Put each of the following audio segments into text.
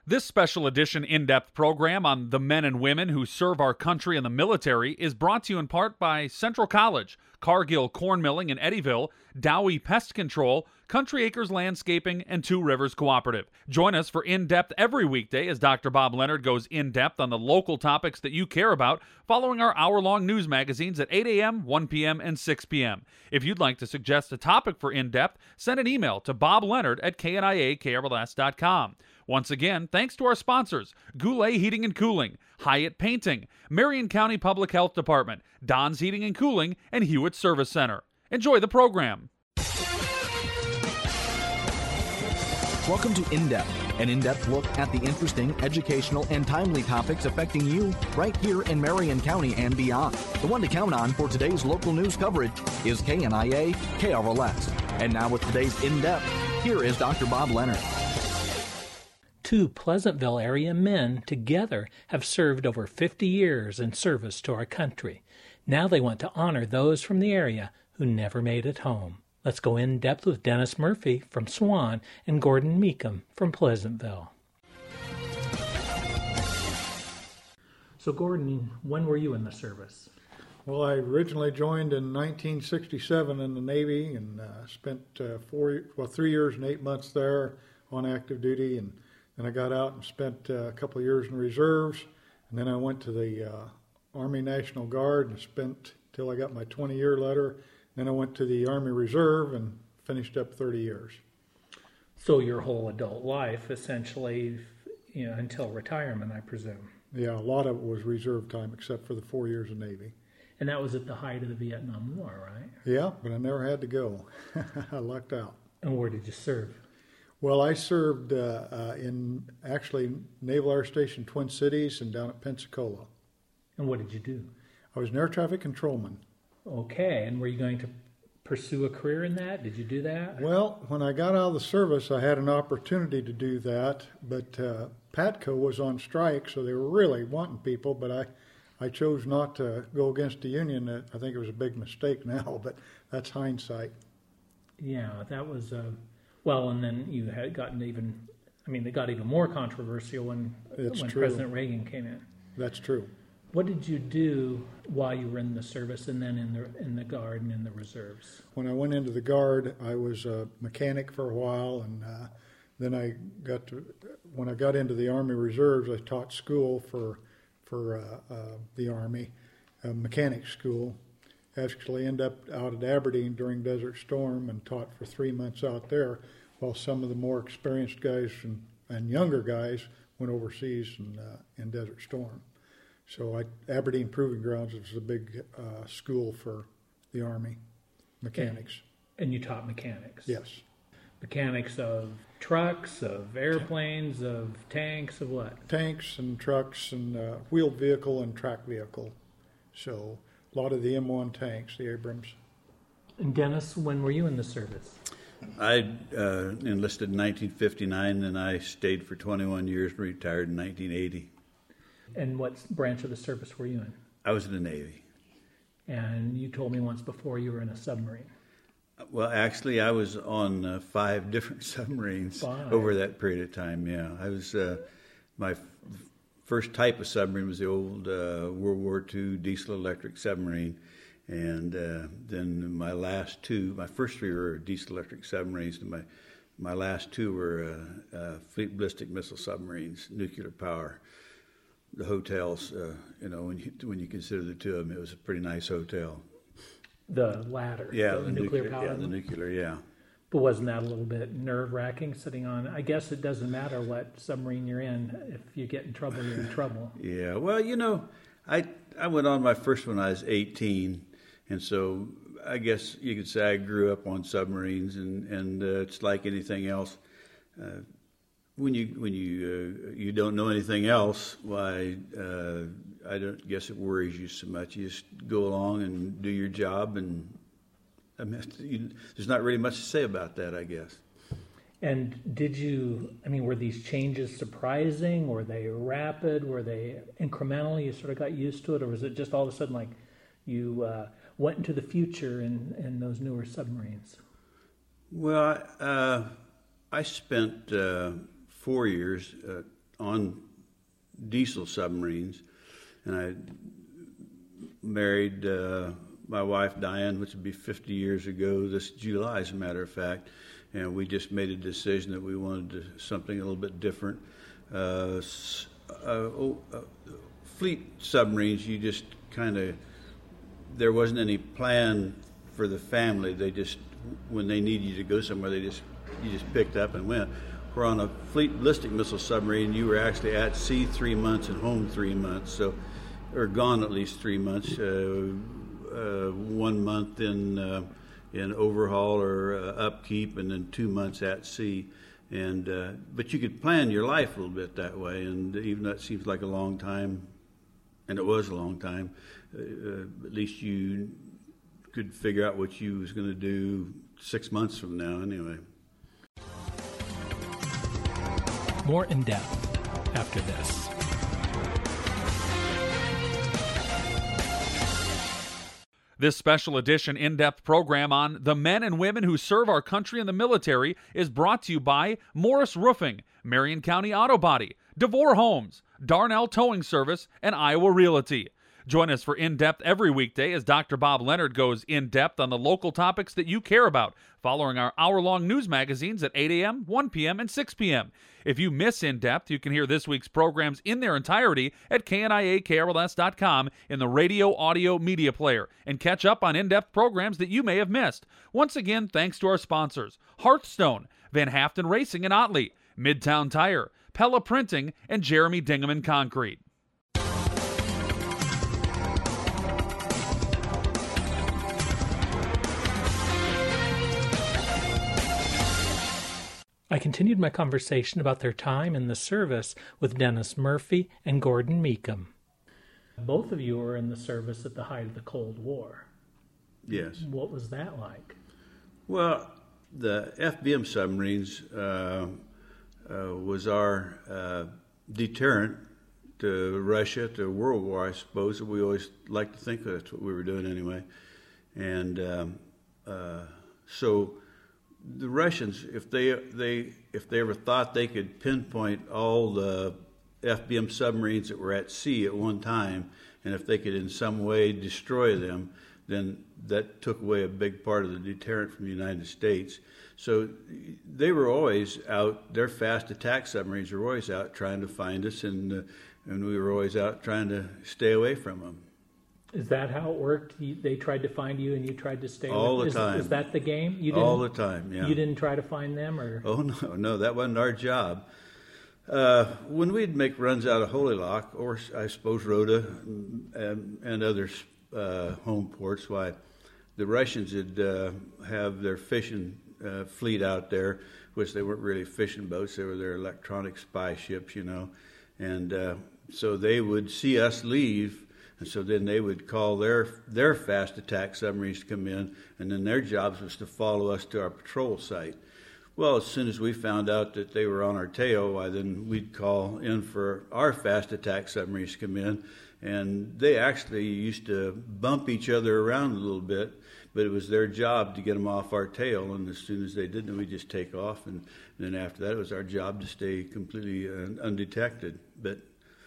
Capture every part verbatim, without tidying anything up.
This special edition in-depth program on the men and women who serve our country in the military is brought to you in part by Central College, Cargill Corn Milling in Eddyville, Dowie Pest Control, Country Acres Landscaping, and Two Rivers Cooperative. Join us for In-Depth every weekday as Doctor Bob Leonard goes in-depth on the local topics that you care about, following our hour-long news magazines at eight a.m., one p.m., and six p.m. If you'd like to suggest a topic for In-Depth, send an email to bob leonard at k n i a k r l s dot com. Once again, thanks to our sponsors, Goulet Heating and Cooling, Hyatt Painting, Marion County Public Health Department, Don's Heating and Cooling, and Hewitt Service Center. Enjoy the program. Welcome to In-Depth, an in-depth look at the interesting, educational, and timely topics affecting you right here in Marion County and beyond. The one to count on for today's local news coverage is K N I A K R L S. And now with today's In-Depth, here is Doctor Bob Leonard. Two Pleasantville area men together have served over fifty years in service to our country. Now they want to honor those from the area who never made it home. Let's go in depth with Dennis Murphy from Swan and Gordon Meekum from Pleasantville. So Gordon, when were you in the service? Well, I originally joined in nineteen sixty-seven in the Navy and uh, spent uh, four, well, three years and eight months there on active duty, and then I got out and spent uh, a couple of years in reserves, and then I went to the uh, Army National Guard and spent till I got my twenty-year letter. Then I went to the Army Reserve and finished up thirty years. So your whole adult life, essentially, you know, until retirement, I presume. Yeah, a lot of it was reserve time, except for the four years of Navy. And that was at the height of the Vietnam War, right? Yeah, but I never had to go. I lucked out. And where did you serve? Well, I served uh, uh, in, actually, Naval Air Station Twin Cities and down at Pensacola. And what did you do? I was an air traffic controlman. Okay, and were you going to pursue a career in that? Did you do that? Well, when I got out of the service, I had an opportunity to do that, but uh, PATCO was on strike, so they were really wanting people, but I, I chose not to go against the union. I think it was a big mistake now, but that's hindsight. Yeah, that was, uh, well, and then you had gotten even, I mean, they got even more controversial when, when President Reagan came in. That's true. What did you do while you were in the service and then in the in the Guard and in the reserves? When I went into the Guard, I was a mechanic for a while, and uh, then I got to, when I got into the Army Reserves, I taught school for for uh, uh, the Army, a mechanic school. Actually ended up out at Aberdeen during Desert Storm and taught for three months out there, while some of the more experienced guys and, and younger guys went overseas in, uh, in Desert Storm. So I, Aberdeen Proving Grounds was a big uh, school for the Army, mechanics. And, and you taught mechanics? Yes. Mechanics of trucks, of airplanes, of tanks, of what? Tanks and trucks and uh, wheeled vehicle and track vehicle. So a lot of the M one tanks, the Abrams. And Dennis, when were you in the service? I uh, enlisted in nineteen fifty-nine, and I stayed for twenty-one years and retired in nineteen eighty. And what branch of the service were you in? I was in the Navy. And you told me once before you were in a submarine. Well, actually, I was on uh, five different submarines five. over that period of time, yeah. I was, uh, my f- first type of submarine was the old uh, World War Two diesel-electric submarine. And uh, then my last two, my first three were diesel-electric submarines, and my, my last two were uh, uh, fleet ballistic missile submarines, nuclear power. The hotels, uh, you know, when you when you consider the two of them, it was a pretty nice hotel. The latter, yeah, the, the nuclear, nuclear power. Yeah, the nuclear, yeah. But wasn't that a little bit nerve-wracking sitting on? I guess it doesn't matter what submarine you're in. If you get in trouble, you're in trouble. Yeah, well, you know, I I went on my first one when I was eighteen, and so I guess you could say I grew up on submarines, and and uh, it's like anything else. Uh, When you when you uh, you don't know anything else, why uh, I don't guess it worries you so much. You just go along and do your job, and I mean, you, there's not really much to say about that, I guess. And did you? I mean, were these changes surprising? Were they rapid? Were they incremental? You sort of got used to it, or was it just all of a sudden like you uh, went into the future in, in those newer submarines? Well, uh, I spent. Uh, four years uh, on diesel submarines, and I married uh, my wife Diane, which would be fifty years ago this July, as a matter of fact, and we just made a decision that we wanted to, something a little bit different. Uh, uh, oh, uh, fleet submarines, you just kind of, there wasn't any plan for the family. They just, when they needed you to go somewhere, they just you just picked up and went. Where on a fleet ballistic missile submarine, you were actually at sea three months and home three months, so or gone at least three months. Uh, uh, one month in uh, in overhaul or uh, upkeep, and then two months at sea. And uh, but you could plan your life a little bit that way. And even though it seems like a long time, and it was a long time, uh, uh, at least you could figure out what you was going to do six months from now, anyway. More in depth after this. This special edition in-depth program on the men and women who serve our country in the military is brought to you by Morris Roofing, Marion County Auto Body, DeVore Homes, Darnell Towing Service, and Iowa Realty. Join us for In-Depth every weekday as Doctor Bob Leonard goes in-depth on the local topics that you care about, following our hour-long news magazines at eight a.m., one p.m., and six p.m. If you miss In-Depth, you can hear this week's programs in their entirety at K N I A K R L S dot com in the radio audio media player and catch up on in-depth programs that you may have missed. Once again, thanks to our sponsors, Hearthstone, Van Haften Racing in Otley, Midtown Tire, Pella Printing, and Jeremy Dingaman Concrete. I continued my conversation about their time in the service with Dennis Murphy and Gordon Meekum. Both of you were in the service at the height of the Cold War. Yes. What was that like? Well, the F B M submarines uh, uh, was our uh, deterrent to Russia, to World War, I suppose. We always like to think that's what we were doing anyway. And um, uh, so the Russians, if they they if they ever thought they could pinpoint all the F B M submarines that were at sea at one time, and if they could in some way destroy them, then that took away a big part of the deterrent from the United States. So they were always out. Their fast attack submarines were always out trying to find us, and uh, and we were always out trying to stay away from them. Is that how it worked? You, they tried to find you, and you tried to stay all with the them? time. Is, is that the game? You didn't, all the time, yeah. You didn't try to find them, or? Oh no, no, that wasn't our job. Uh, when we'd make runs out of Holy Lock, or I suppose Rhoda and, and other uh, home ports, why the Russians would uh, have their fishing uh, fleet out there, which they weren't really fishing boats; they were their electronic spy ships, you know, and uh, so they would see us leave. And so then they would call their their fast attack submarines to come in, and then their jobs was to follow us to our patrol site. Well, as soon as we found out that they were on our tail, why then we'd call in for our fast attack submarines to come in, and they actually used to bump each other around a little bit, but it was their job to get them off our tail, and as soon as they did, then we'd just take off, and then after that it was our job to stay completely uh, undetected. But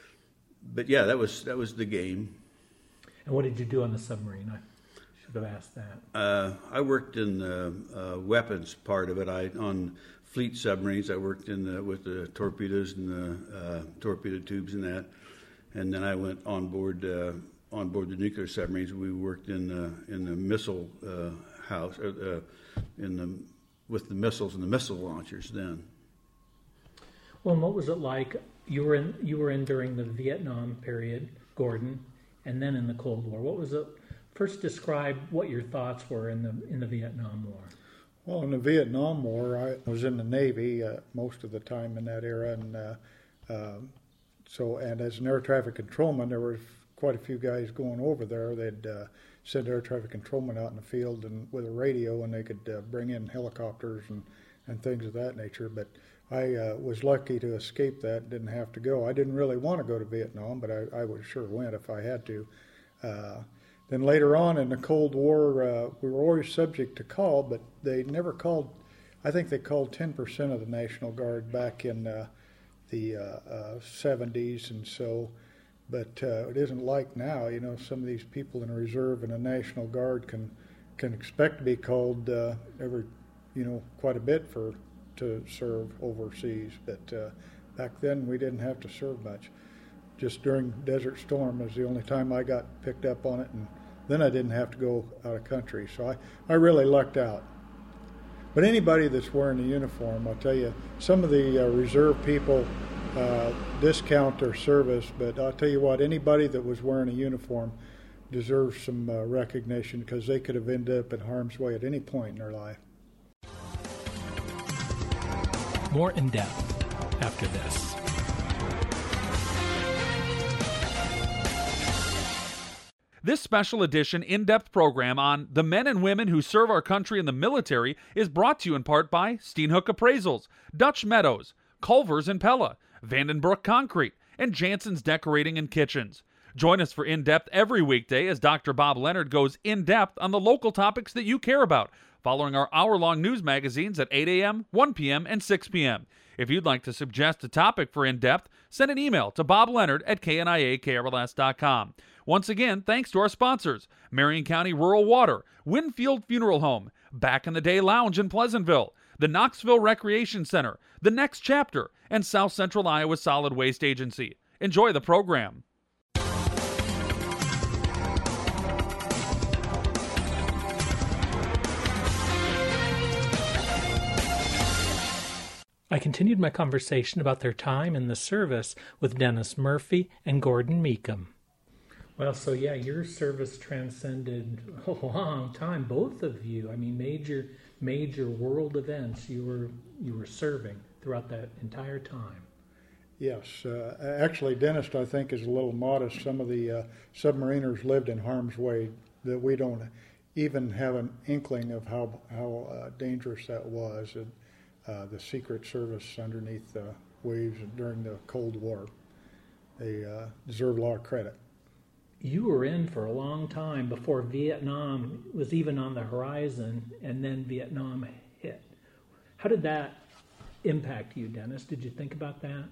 but yeah, that was that was the game. And what did you do on the submarine? I should have asked that. Uh, I worked in the uh, weapons part of it. I on fleet submarines. I worked in the, with the torpedoes and the uh, torpedo tubes and that. And then I went on board uh, on board the nuclear submarines. We worked in the in the missile uh, house uh, in the with the missiles and the missile launchers then. Well, and what was it like? You were in you were in during the Vietnam period, Gordon, and then in the Cold War. What was it? First, describe what your thoughts were in the in the Vietnam War. Well, in the Vietnam War, I was in the Navy uh, most of the time in that era, and uh, uh, so and as an air traffic controlman, there were quite a few guys going over there. They'd uh, send air traffic controlmen out in the field and with a radio, and they could uh, bring in helicopters and, and things of that nature. But I uh, was lucky to escape that, didn't have to go. I didn't really want to go to Vietnam, but I, I would sure went if I had to. Uh, then later on in the Cold War, uh, we were always subject to call, but they never called. I think they called ten percent of the National Guard back in uh, the uh, uh, seventies and so. But uh, it isn't like now. You know, some of these people in the reserve and the National Guard can can expect to be called uh, every, you know, quite a bit for to serve overseas. But uh, back then we didn't have to serve much. Just during Desert Storm was the only time I got picked up on it, and then I didn't have to go out of country. So I, I really lucked out. But anybody that's wearing a uniform, I'll tell you, some of the uh, reserve people uh, discount their service, but I'll tell you what, anybody that was wearing a uniform deserves some uh, recognition, because they could have ended up in harm's way at any point in their life. More in depth after this. This special edition in-depth program on the men and women who serve our country in the military is brought to you in part by Steenhoek Appraisals, Dutch Meadows, Culver's and Pella, Vandenbroek Concrete, and Jansen's Decorating and Kitchens. Join us for In-Depth every weekday as Doctor Bob Leonard goes in-depth on the local topics that you care about, following our hour-long news magazines at eight a.m., one p.m., and six p.m. If you'd like to suggest a topic for In-Depth, send an email to bob leonard at k n i a k r l s dot com. Once again, thanks to our sponsors, Marion County Rural Water, Winfield Funeral Home, Back in the Day Lounge in Pleasantville, the Knoxville Recreation Center, The Next Chapter, and South Central Iowa Solid Waste Agency. Enjoy the program. I continued my conversation about their time in the service with Dennis Murphy and Gordon Meekum. Well, so yeah, your service transcended a long time, both of you. I mean, major, major world events you were you were serving throughout that entire time. Yes, uh, actually, Dennis, I think, is a little modest. Some of the uh, submariners lived in harm's way that we don't even have an inkling of how how uh, dangerous that was. And, uh, the Secret Service underneath the waves during the Cold War, they uh, deserve a lot of credit. You were in for a long time before Vietnam was even on the horizon, and then Vietnam hit. How did that impact you, Dennis? Did you think about that?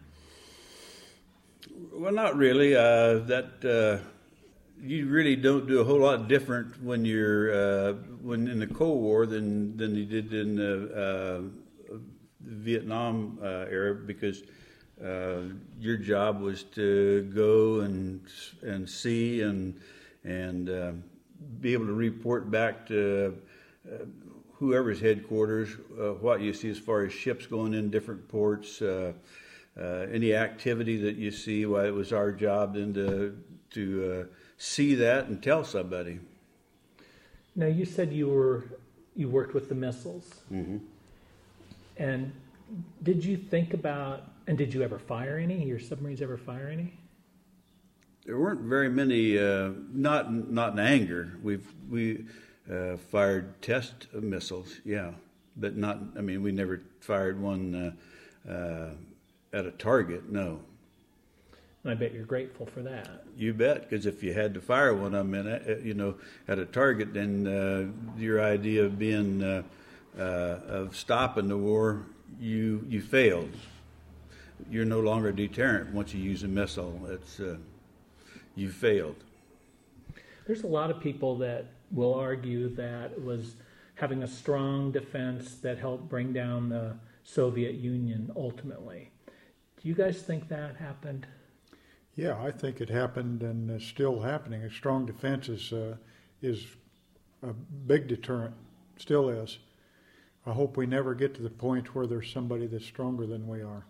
Well, not really. Uh, that uh, you really don't do a whole lot different when you're uh, when in the Cold War than than you did in the, uh, the Vietnam uh, era, because Uh, your job was to go and and see and and uh, be able to report back to uh, whoever's headquarters uh, what you see as far as ships going in different ports, uh, uh, any activity that you see. Well, it was our job then to to uh, see that and tell somebody. Now, you said you were you worked with the missiles, Mm-hmm. and did you think about? And did you ever fire any? Your submarines ever fire any? There weren't very many. Uh, not not in anger. We've we uh, fired test missiles, yeah, but not. I mean, we never fired one uh, uh, at a target. No. And I bet you're grateful for that. You bet, because if you had to fire one of them, in a, you know, at a target, then uh, your idea of being uh, uh, of stopping the war, you you failed. You're no longer a deterrent once you use a missile. It's uh, you failed. There's a lot of people that will argue that it was having a strong defense that helped bring down the Soviet Union ultimately. Do you guys think that happened? Yeah, I think it happened and is still happening. A strong defense is uh, is a big deterrent, still is. I hope we never get to the point where there's somebody that's stronger than we are.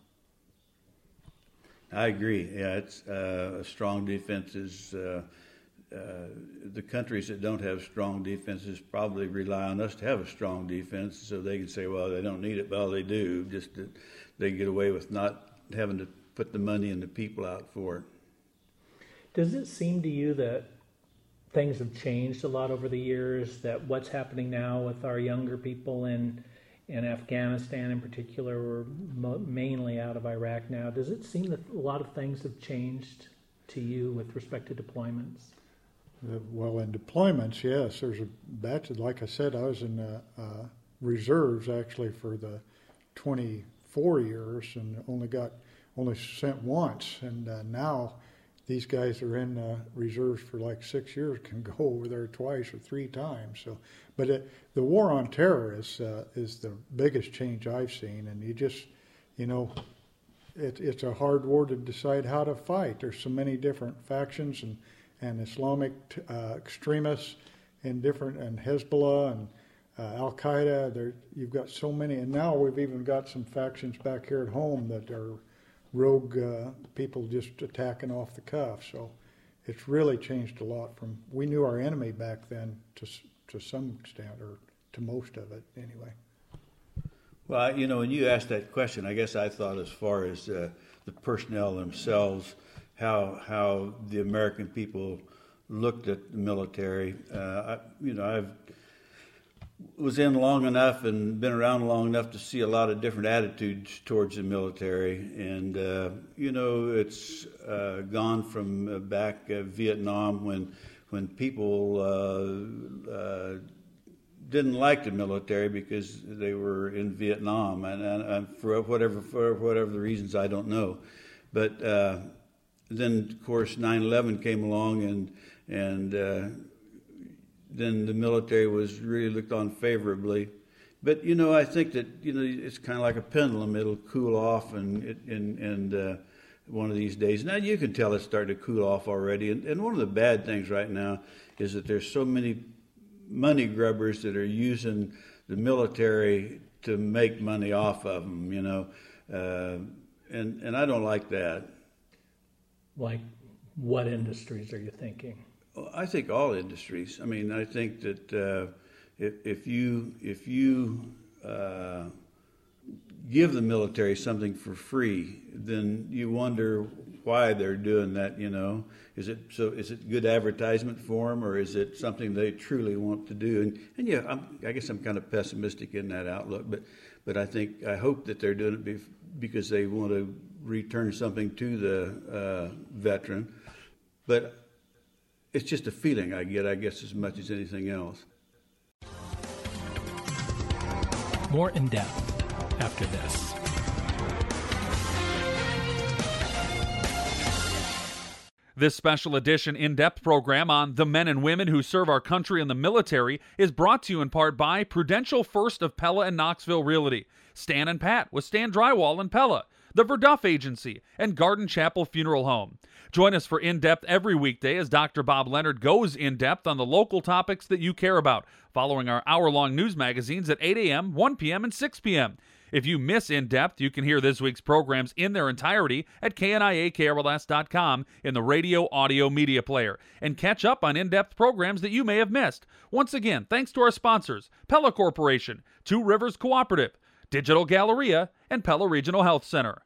I agree. Yeah, it's uh, a strong defense is uh, uh, the countries that don't have strong defenses probably rely on us to have a strong defense, so they can say, well, they don't need it. Well, they do. Just that they get away with not having to put the money and the people out for it. Does it seem to you that things have changed a lot over the years, that what's happening now with our younger people in in Afghanistan in particular, we're mo- mainly out of Iraq now, does it seem that a lot of things have changed to you with respect to deployments? Uh, well, in deployments, yes. There's a batch, like I said, I was in uh, uh, reserves actually for the twenty-four years and only got only sent once, and uh, now these guys are in uh, reserves for like six years, can go over there twice or three times. So, but it, the war on terror is uh, is the biggest change I've seen, and you just, you know, it, it's a hard war to decide how to fight. There's so many different factions and and Islamic uh, extremists and different and Hezbollah and uh, Al Qaeda. There, you've got so many, and now we've even got some factions back here at home that are rogue uh, people just attacking off the cuff. So it's really changed a lot from, we knew our enemy back then to to some extent, or to most of it anyway. Well, you know, when you asked that question, I guess I thought as far as uh, the personnel themselves, how how the American people looked at the military. Uh, I, you know, I've was in long enough and been around long enough to see a lot of different attitudes towards the military. And, uh, you know, it's uh, gone from uh, back uh, Vietnam when when people uh, uh, didn't like the military because they were in Vietnam. And, and, and for whatever for whatever the reasons, I don't know. But uh, then, of course, nine eleven came along and, and uh, then the military was really looked on favorably. But, you know, I think that, you know, it's kind of like a pendulum. It'll cool off and, it, and, and uh, one of these days. Now, you can tell it's starting to cool off already. And, and one of the bad things right now is that there's so many money grubbers that are using the military to make money off of them, you know. Uh, and, and I don't like that. Like what industries are you thinking? I think all industries. I mean, I think that uh, if, if you if you uh, give the military something for free, then you wonder why they're doing that. You know, is it so? Is it good advertisement for them, or is it something they truly want to do? And and yeah, I'm, I guess I'm kind of pessimistic in that outlook, but but I think I hope that they're doing it because they want to return something to the uh, veteran, but. It's just a feeling I get, I guess, as much as anything else. More in depth after this. This special edition in-depth program on the men and women who serve our country in the military is brought to you in part by Prudential First of Pella and Knoxville Realty, Stan and Pat with Stan Drywall and Pella, the Verduff Agency, and Garden Chapel Funeral Home. Join us for In-Depth every weekday as Doctor Bob Leonard goes in-depth on the local topics that you care about, following our hour-long news magazines at eight a.m., one p.m., and six p.m. If you miss In-Depth, you can hear this week's programs in their entirety at K N I A K R L S dot com in the radio audio media player, and catch up on In-Depth programs that you may have missed. Once again, thanks to our sponsors, Pella Corporation, Two Rivers Cooperative, Digital Galleria, and Pella Regional Health Center.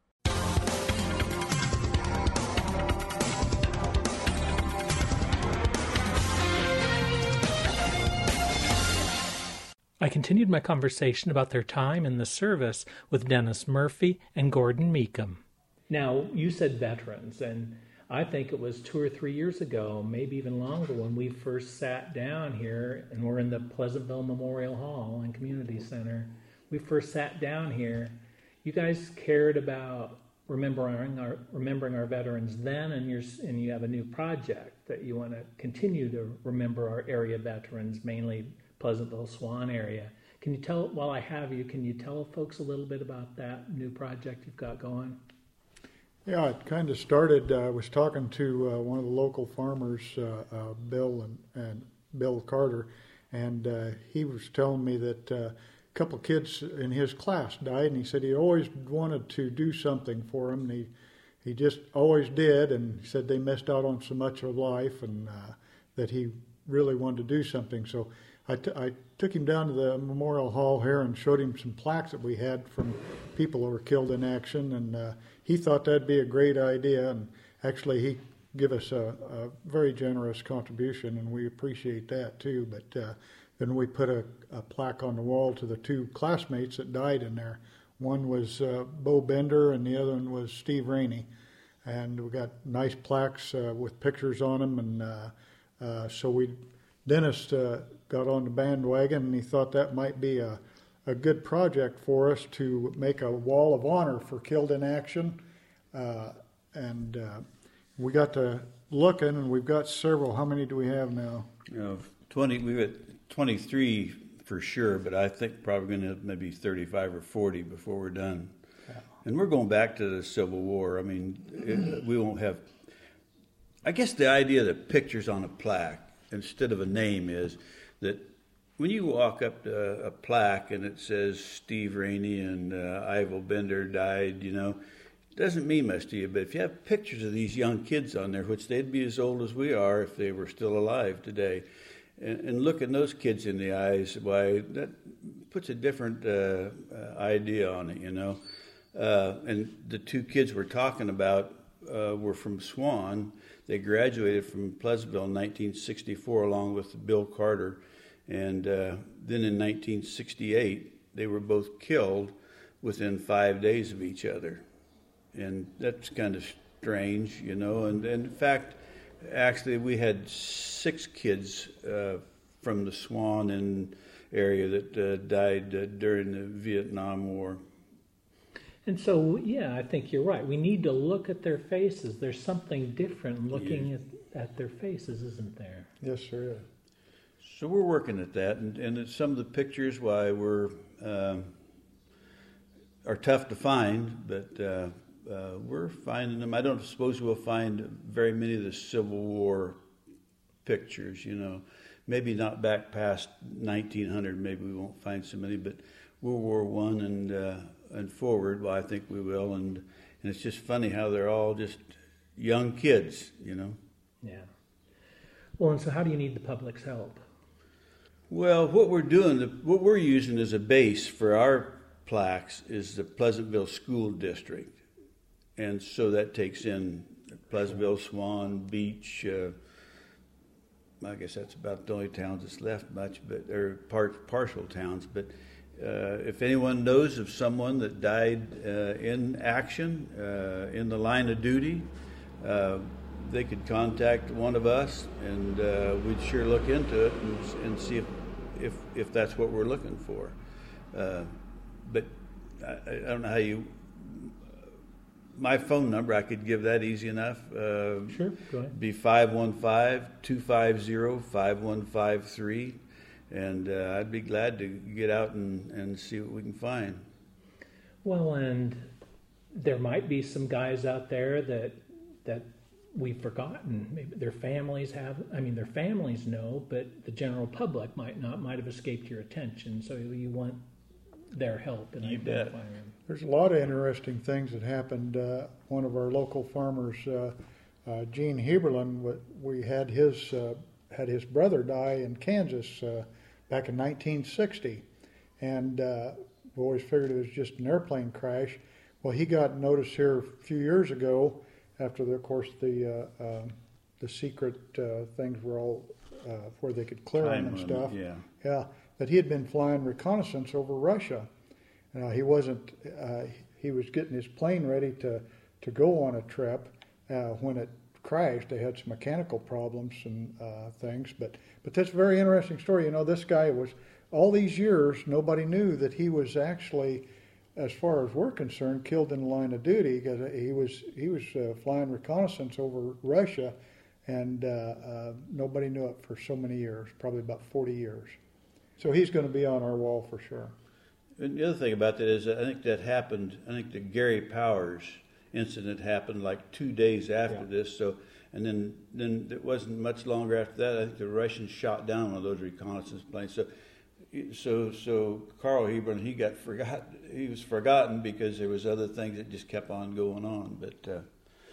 I continued my conversation about their time in the service with Dennis Murphy and Gordon Meekum. Now, you said veterans, and I think it was two or three years ago, maybe even longer, when we first sat down here, and we're in the Pleasantville Memorial Hall and Community Center. We first sat down here. You guys cared about remembering our remembering our veterans then, and you're and you have a new project that you want to continue to remember our area veterans, mainly Pleasantville Swan area. Can you tell, while I have you, can you tell folks a little bit about that new project you've got going? Yeah, it kind of started, uh, I was talking to uh, one of the local farmers, uh, uh, Bill and, and Bill Carter, and uh, he was telling me that uh, a couple of kids in his class died, and he said he always wanted to do something for them, and he, he just always did, and he said they missed out on so much of life, and uh, that he really wanted to do something. So I, t- I took him down to the Memorial Hall here and showed him some plaques that we had from people who were killed in action, and uh, he thought that'd be a great idea, and actually he gave us a, a very generous contribution, and we appreciate that too. But uh, then we put a, a plaque on the wall to the two classmates that died in there. One was uh, Bo Bender, and the other one was Steve Rainey, and we got nice plaques uh, with pictures on them, and uh, uh, so we Dennis uh, got on the bandwagon, and he thought that might be a, a good project for us to make a wall of honor for killed in action uh, and uh, we got to looking, and we've got several. How many do we have now? You know, twenty. We got twenty-three for sure, but I think probably going to have maybe thirty-five or forty before we're done. Yeah. And we're going back to the Civil War. I mean, it, we won't have. I guess the idea that pictures on a plaque instead of a name is that when you walk up to a plaque and it says Steve Rainey and uh, Ivel Bender died, you know, it doesn't mean much to you. But if you have pictures of these young kids on there, which they'd be as old as we are if they were still alive today, and, and looking those kids in the eyes, why, that puts a different uh, uh, idea on it, you know. Uh, and the two kids we're talking about uh, were from Swan. They graduated from Pleasantville in nineteen sixty-four along with Bill Carter. And uh, then in nineteen sixty-eight, they were both killed within five days of each other. And that's kind of strange, you know. And, and in fact, actually, we had six kids uh, from the Swan and area that uh, died uh, during the Vietnam War. And so, yeah, I think you're right. We need to look at their faces. There's something different looking Yeah. at, at their faces, isn't there? Yes, there is. So we're working at that, and, and some of the pictures, why we're um, are tough to find, but uh, uh, we're finding them. I don't suppose we'll find very many of the Civil War pictures. You know, maybe not back past nineteen hundred. Maybe we won't find so many, but World War One and uh, and forward, well, I think we will. And and it's just funny how they're all just young kids. You know. Yeah. Well, and so how do you need the public's help? Well, what we're doing, what we're using as a base for our plaques is the Pleasantville School District. And so that takes in Pleasantville, Swan, Beach. Uh, I guess that's about the only towns that's left much, but or part, partial towns. But uh, if anyone knows of someone that died uh, in action, uh, in the line of duty, uh, they could contact one of us, and uh, we'd sure look into it and, and see if, if if that's what we're looking for. Uh, but I, I don't know how you. My phone number, I could give that easy enough. Uh, Sure, go ahead. Be five one five, two five zero, five one five three, and uh, I'd be glad to get out and, and see what we can find. Well, and there might be some guys out there that that we've forgotten. Maybe their families have. I mean, their families know, but the general public might not. Might have escaped your attention. So you want their help in You bet. identifying them. There's a lot of interesting things that happened. Uh, one of our local farmers, uh, uh, Gene Heberlin, we had his uh, had his brother die in Kansas uh, back in nineteen sixty, and uh, we always figured it was just an airplane crash. Well, he got notice here a few years ago, after the, of course the uh, uh, the secret uh, things were all uh, where they could clear Time him and limit, stuff. yeah. Yeah, that he had been flying reconnaissance over Russia. Now, he wasn't, uh, he was getting his plane ready to, to go on a trip. Uh, when it crashed, they had some mechanical problems and uh, things. But, but that's a very interesting story. You know, this guy was, all these years, nobody knew that he was actually, as far as we're concerned, killed in the line of duty. Because he was, he was uh, flying reconnaissance over Russia, and uh, uh, nobody knew it for so many years, probably about forty years. So he's going to be on our wall for sure. And the other thing about that is, I think that happened. I think the Gary Powers incident happened like two days after Yeah. this. So, and then then it wasn't much longer after that. I think the Russians shot down one of those reconnaissance planes. So, so so Carl Hebron, he got forgot. He was forgotten because there was other things that just kept on going on. But uh,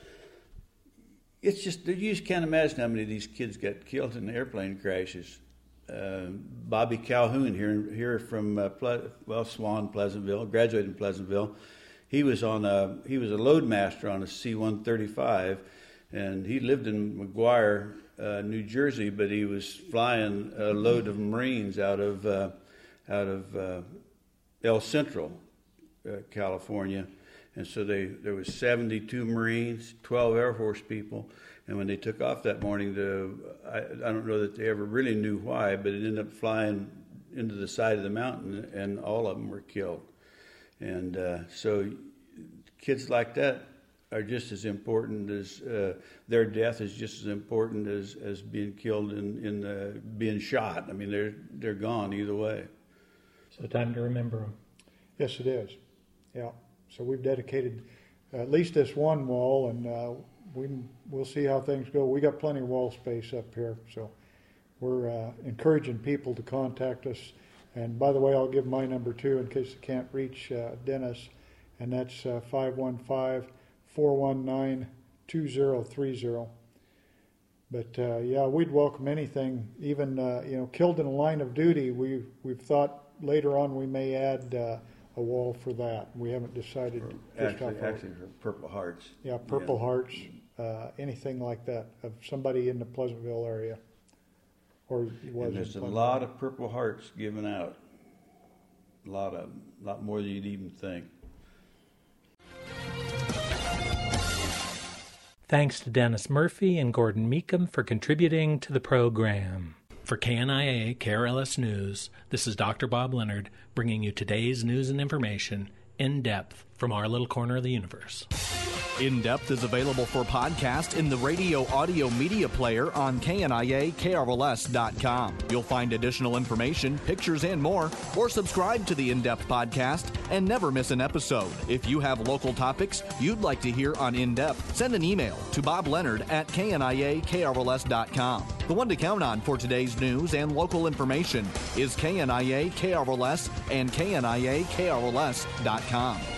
it's just, you just can't imagine how many of these kids got killed in airplane crashes. Uh, Bobby Calhoun here here from uh, Ple- well Swan, Pleasantville, graduated in Pleasantville. He was on a he was a loadmaster on a C one thirty-five, and he lived in McGuire, uh, New Jersey, but he was flying a load of Marines out of uh, out of uh, El Centro, uh, California, and so they there was seventy-two Marines, twelve Air Force people. And when they took off that morning, the I, I don't know that they ever really knew why, but it ended up flying into the side of the mountain, and all of them were killed. And uh, so kids like that are just as important as uh, their death is just as important as, as being killed in in uh, being shot. I mean, they're they're gone either way. So time to remember them. Yes, it is. Yeah. So we've dedicated at least this one wall, and uh, we we'll see how things go. We got plenty of wall space up here, so we're uh, encouraging people to contact us. And by the way, I'll give my number too in case they can't reach uh, Dennis, and that's uh, five one five, four one nine, two zero three zero. But uh, yeah, we'd welcome anything, even uh, you know, killed in a line of duty. We we've thought later on we may add uh, a wall for that. We haven't decided just Actually, how far. actually for Purple Hearts. Yeah, Purple Yeah. Hearts, uh, anything like that of somebody in the Pleasantville area, or it was And there's a in lot of Purple Hearts given out. A lot of, a lot more than you'd even think. Thanks to Dennis Murphy and Gordon Meekum for contributing to the program. For K N I A K R L S News, this is Doctor Bob Leonard bringing you today's news and information in depth from our little corner of the universe. In Depth is available for podcast in the radio audio media player on K N I A K R L S dot com. You'll find additional information, pictures, and more, or subscribe to the In Depth podcast and never miss an episode. If you have local topics you'd like to hear on In Depth, send an email to Bob Leonard at K N I A K R L S dot com. The one to count on for today's news and local information is K N I A K R L S and K N I A K R L S dot com.